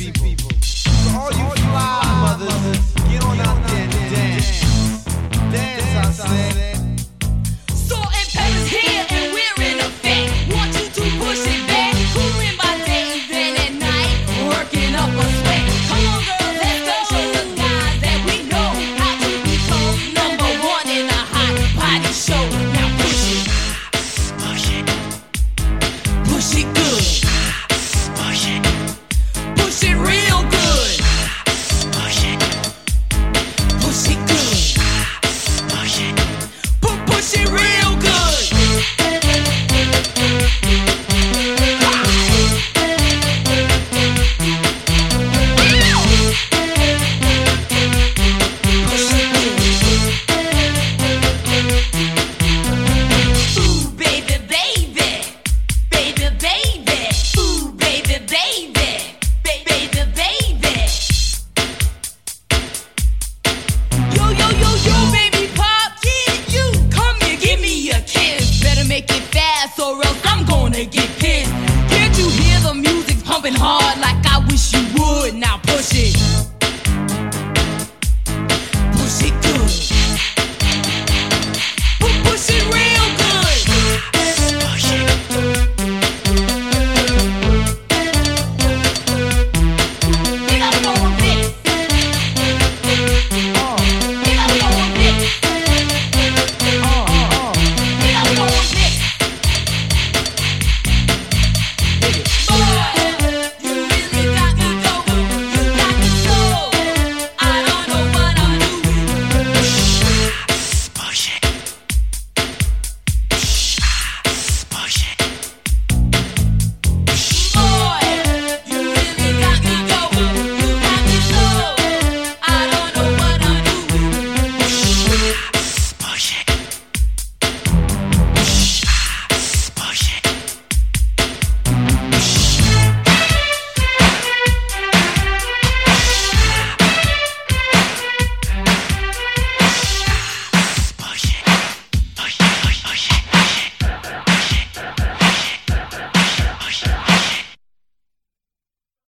So all you fly mothers, get on out there and dance. Dance, I said. Salt and pepper's here and we're in effect. Want you to push it back. Cooling my day and then at night, working up a sweat. Come on, girls, let's go. Show the guys that we know how to be told. Number one in a hot body show. Now push it. Push it. Push it good. Push it. Push it real.